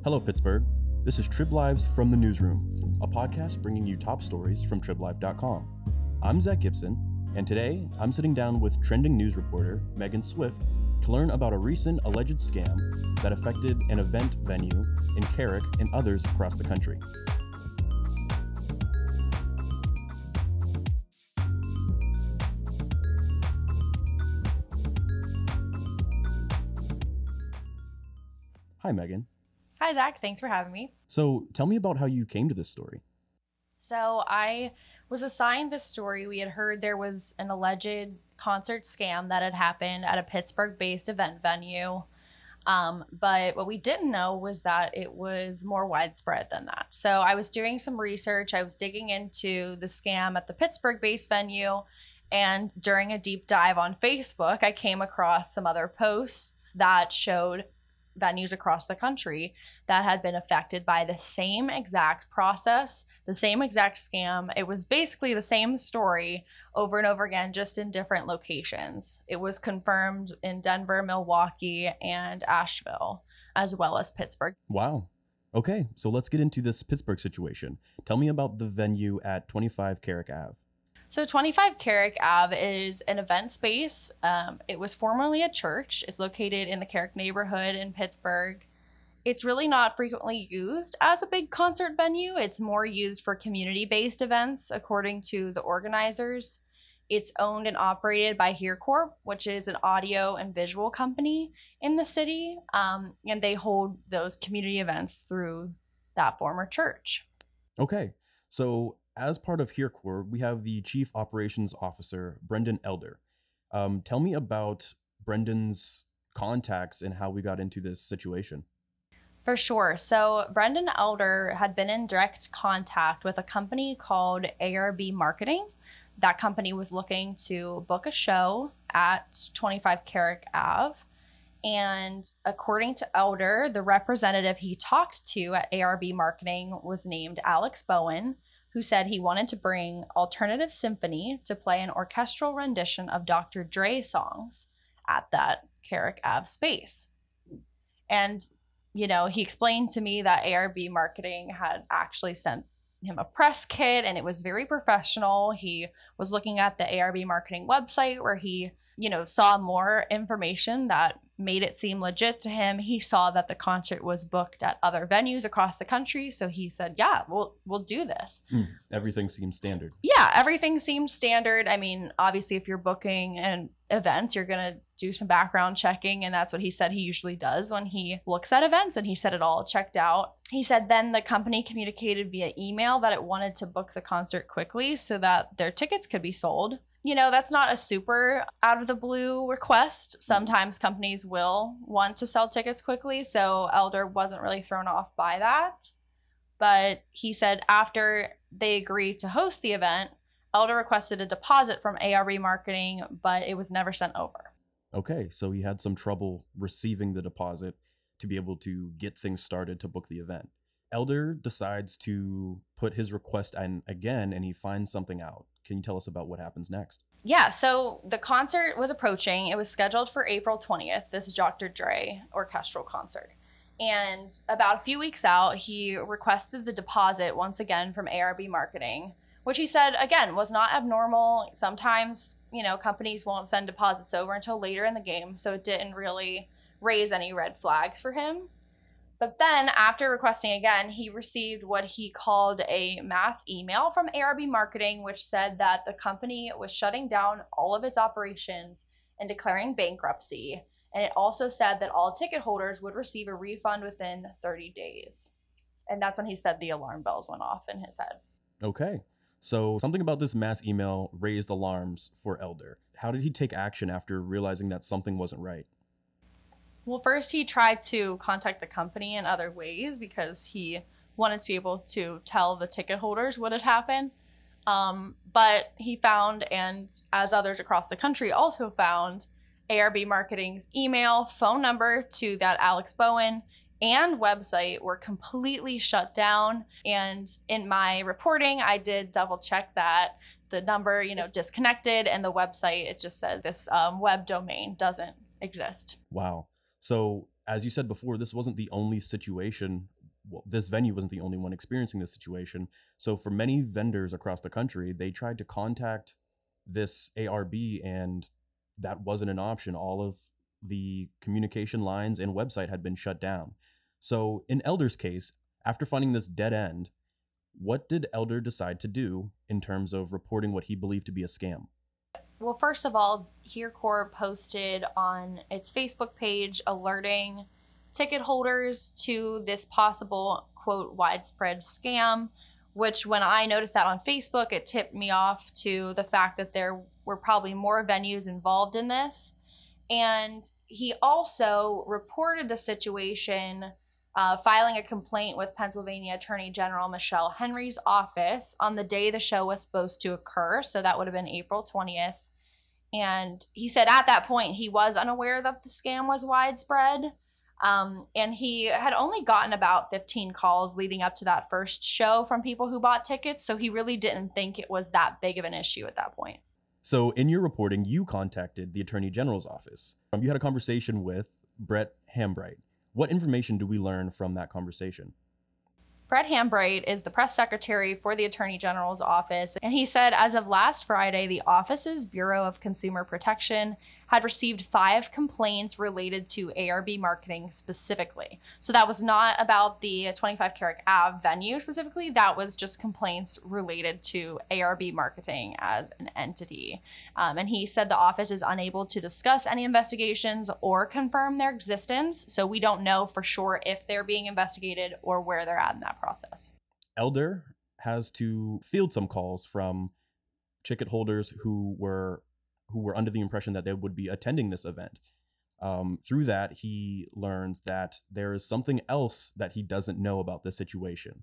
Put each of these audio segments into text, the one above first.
Hello, Pittsburgh. This is Trib Lives from the Newsroom, a podcast bringing you top stories from TribLive.com. I'm Zach Gibson, and today I'm sitting down with trending news reporter Megan Swift to learn about a recent alleged scam that affected an event venue in Carrick and others across the country. Hi, Megan. Hi, Zach. Thanks for having me. So tell me about how you came to this story. So I was assigned this story. We had heard there was an alleged concert scam that had happened at a Pittsburgh-based event venue. But what we didn't know was that it was more widespread than that. So I was doing some research. I was digging into the scam at the Pittsburgh-based venue. And during a deep dive on Facebook, I came across some other posts that showed venues across the country that had been affected by the same exact process, the same exact scam. It was basically the same story over and over again, just in different locations. It was confirmed in Denver, Milwaukee, and Asheville, as well as Pittsburgh. Wow. Okay, so let's get into this Pittsburgh situation. Tell me about the venue at 25 Carrick Ave. So 25 Carrick Ave is an event space. It was formerly a church. It's located in the Carrick neighborhood in Pittsburgh. It's really not frequently used as a big concert venue. It's more used for community-based events, according to the organizers. It's owned and operated by HearCorp, which is an audio and visual company in the city, and they hold those community events through that former church. Okay, so as part of HearCorp, we have the Chief Operations Officer, Brendan Elder. Tell me about Brendan's contacts and how we got into this situation. For sure. So Brendan Elder had been in direct contact with a company called ARB Marketing. That company was looking to book a show at 25 Carrick Ave. And according to Elder, the representative he talked to at ARB Marketing was named Alex Bowen, who said he wanted to bring Alternative Symphony to play an orchestral rendition of Dr. Dre songs at that Carrick Ave space. And, you know, he explained to me that ARB Marketing had actually sent him a press kit and it was very professional. He was looking at the ARB Marketing website where he, saw more information that made it seem legit to him. He saw that the concert was booked at other venues across the country. So he said, yeah, we'll do this. Everything seems standard. Yeah, everything seems standard. I mean, obviously, if you're booking an event, you're going to do some background checking. And that's what he said he usually does when he looks at events. And he said it all checked out. He said then the company communicated via email that it wanted to book the concert quickly so that their tickets could be sold. That's not a super out of the blue request. Sometimes companies will want to sell tickets quickly, so Elder wasn't really thrown off by that. But he said after they agreed to host the event, Elder requested a deposit from ARB Marketing, but it was never sent over. Okay, so he had some trouble receiving the deposit to be able to get things started to book the event. Elder decides to put his request in again, and he finds something out. Can you tell us about what happens next? Yeah, so the concert was approaching. It was scheduled for April 20th, this Dr. Dre orchestral concert. And about a few weeks out, he requested the deposit once again from ARB Marketing, which he said, again, was not abnormal. Sometimes, companies won't send deposits over until later in the game, so it didn't really raise any red flags for him. But then after requesting again, he received what he called a mass email from ARB Marketing, which said that the company was shutting down all of its operations and declaring bankruptcy. And it also said that all ticket holders would receive a refund within 30 days. And that's when he said the alarm bells went off in his head. Okay. So something about this mass email raised alarms for Elder. How did he take action after realizing that something wasn't right? Well, first he tried to contact the company in other ways because he wanted to be able to tell the ticket holders what had happened. But he found, and as others across the country also found, ARB Marketing's email, phone number to that Alex Bowen, and website were completely shut down. And in my reporting, I did double check that the number, disconnected, and the website, it just says this web domain doesn't exist. Wow. So as you said before, this wasn't the only situation this venue wasn't the only one experiencing this situation. So for many vendors across the country, they tried to contact this ARB, and that wasn't an option. All of the communication lines and website had been shut down. So in Elder's case, after finding this dead end, what did Elder decide to do in terms of reporting what he believed to be a scam? Well, first of all, HereCorp posted on its Facebook page alerting ticket holders to this possible, quote, widespread scam, which when I noticed that on Facebook, it tipped me off to the fact that there were probably more venues involved in this. And he also reported the situation, filing a complaint with Pennsylvania Attorney General Michelle Henry's office on the day the show was supposed to occur. So that would have been April 20th. And he said at that point he was unaware that the scam was widespread. And he had only gotten about 15 calls leading up to that first show from people who bought tickets. So he really didn't think it was that big of an issue at that point. So in your reporting, you contacted the Attorney General's office. You had a conversation with Brett Hambright. What information do we learn from that conversation? Brett Hambright is the press secretary for the Attorney General's office, and he said as of last Friday, the office's Bureau of Consumer Protection had received 5 complaints related to ARB marketing specifically. So that was not about the 25 Carrick Ave venue specifically. That was just complaints related to ARB marketing as an entity. And he said the office is unable to discuss any investigations or confirm their existence. So we don't know for sure if they're being investigated or where they're at in that process. Elder has to field some calls from ticket holders who were under the impression that they would be attending this event. Through that, he learns that there is something else that he doesn't know about this situation.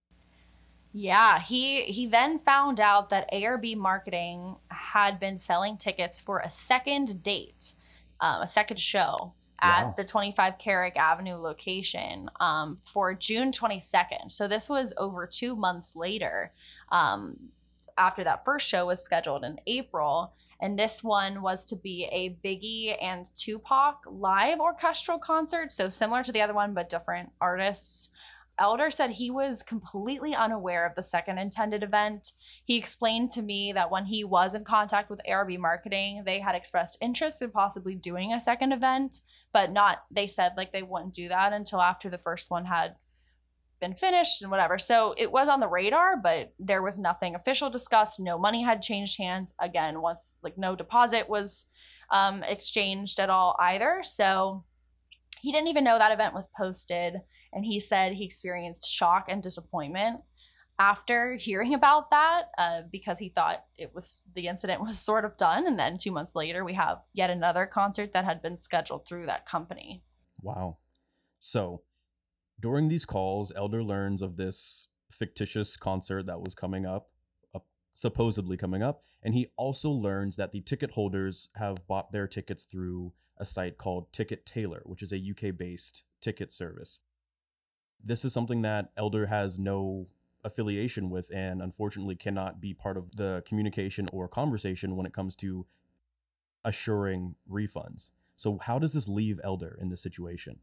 Yeah, he then found out that ARB Marketing had been selling tickets for a second date, a second show at the 25 Carrick Avenue location for June 22nd. So this was over 2 months later after that first show was scheduled in April. And this one was to be a Biggie and Tupac live orchestral concert. So similar to the other one, but different artists. Elder said he was completely unaware of the second intended event. He explained to me that when he was in contact with ARB Marketing, they had expressed interest in possibly doing a second event, but they said like they wouldn't do that until after the first one had been finished and whatever. So it was on the radar, but there was nothing official discussed. No money had changed hands. Again, once like no deposit was exchanged at all either. So he didn't even know that event was posted. And he said he experienced shock and disappointment after hearing about that because he thought the incident was sort of done. And then 2 months later, we have yet another concert that had been scheduled through that company. Wow. So during these calls, Elder learns of this fictitious concert that was supposedly coming up. And he also learns that the ticket holders have bought their tickets through a site called Ticket Tailor, which is a UK-based ticket service. This is something that Elder has no affiliation with and unfortunately cannot be part of the communication or conversation when it comes to assuring refunds. So how does this leave Elder in this situation?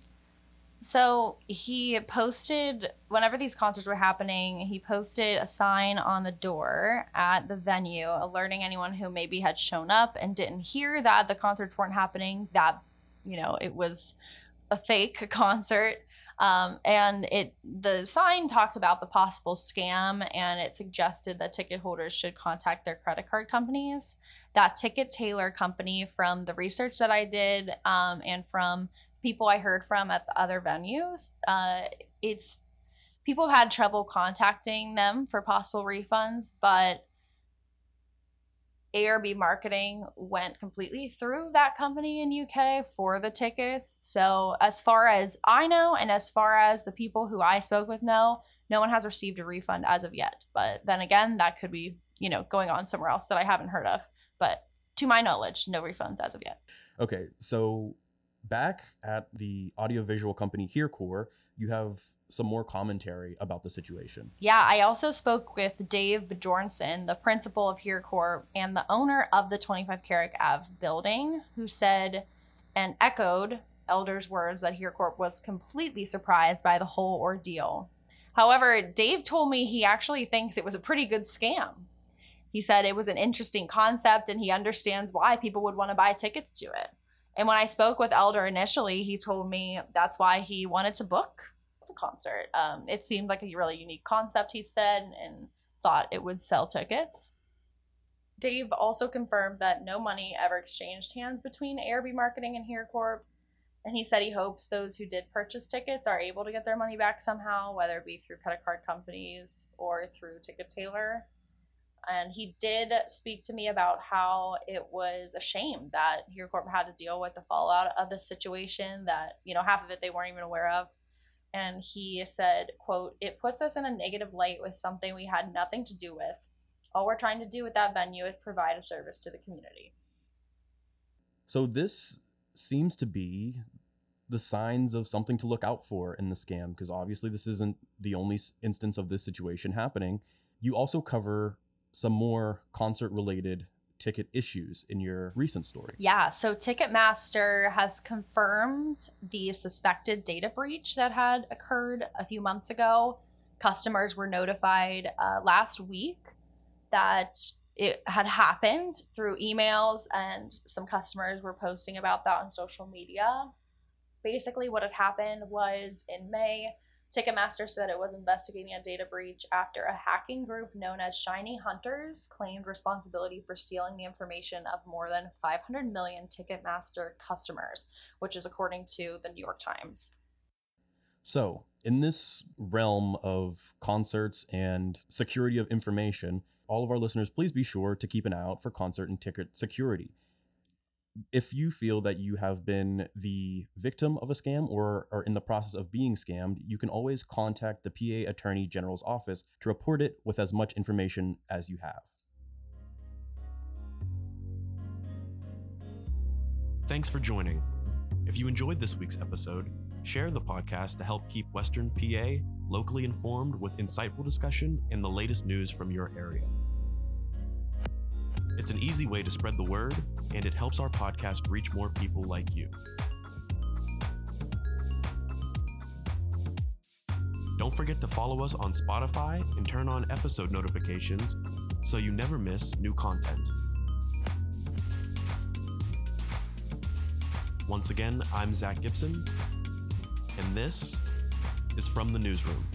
So he posted, whenever these concerts were happening, he posted a sign on the door at the venue alerting anyone who maybe had shown up and didn't hear that the concerts weren't happening, that, it was a fake concert. And the sign talked about the possible scam, and it suggested that ticket holders should contact their credit card companies. That Ticket Tailor company, from the research that I did and from people I heard from at the other venues, people had trouble contacting them for possible refunds, but ARB Marketing went completely through that company in UK for the tickets. So as far as I know, and as far as the people who I spoke with know, no one has received a refund as of yet. But then again, that could be, going on somewhere else that I haven't heard of. But to my knowledge, no refunds as of yet. Okay, so back at the audiovisual company HereCorp, you have some more commentary about the situation. Yeah, I also spoke with Dave Bjornson, the principal of HereCorp and the owner of the 25 Carrick Ave building, who said and echoed Elder's words that HereCorp was completely surprised by the whole ordeal. However, Dave told me he actually thinks it was a pretty good scam. He said it was an interesting concept and he understands why people would want to buy tickets to it. And when I spoke with Elder initially, he told me that's why he wanted to book the concert. It seemed like a really unique concept, he said, and thought it would sell tickets. Dave also confirmed that no money ever exchanged hands between ARB Marketing and HereCorp. And he said he hopes those who did purchase tickets are able to get their money back somehow, whether it be through credit card companies or through TicketTailer. And he did speak to me about how it was a shame that HereCorp had to deal with the fallout of the situation that, half of it they weren't even aware of. And he said, quote, "It puts us in a negative light with something we had nothing to do with. All we're trying to do with that venue is provide a service to the community." So this seems to be the signs of something to look out for in the scam, because obviously this isn't the only instance of this situation happening. You also cover some more concert-related ticket issues in your recent story. Yeah, so Ticketmaster has confirmed the suspected data breach that had occurred a few months ago. Customers were notified last week that it had happened through emails, and some customers were posting about that on social media. Basically, what had happened was in May, Ticketmaster said it was investigating a data breach after a hacking group known as Shiny Hunters claimed responsibility for stealing the information of more than 500 million Ticketmaster customers, which is according to the New York Times. So, in this realm of concerts and security of information, all of our listeners, please be sure to keep an eye out for concert and ticket security. If you feel that you have been the victim of a scam or are in the process of being scammed, you can always contact the PA Attorney General's office to report it with as much information as you have. Thanks for joining. If you enjoyed this week's episode, share the podcast to help keep Western PA locally informed with insightful discussion and the latest news from your area. It's an easy way to spread the word, and it helps our podcast reach more people like you. Don't forget to follow us on Spotify and turn on episode notifications so you never miss new content. Once again, I'm Zach Gibson, and this is From the Newsroom.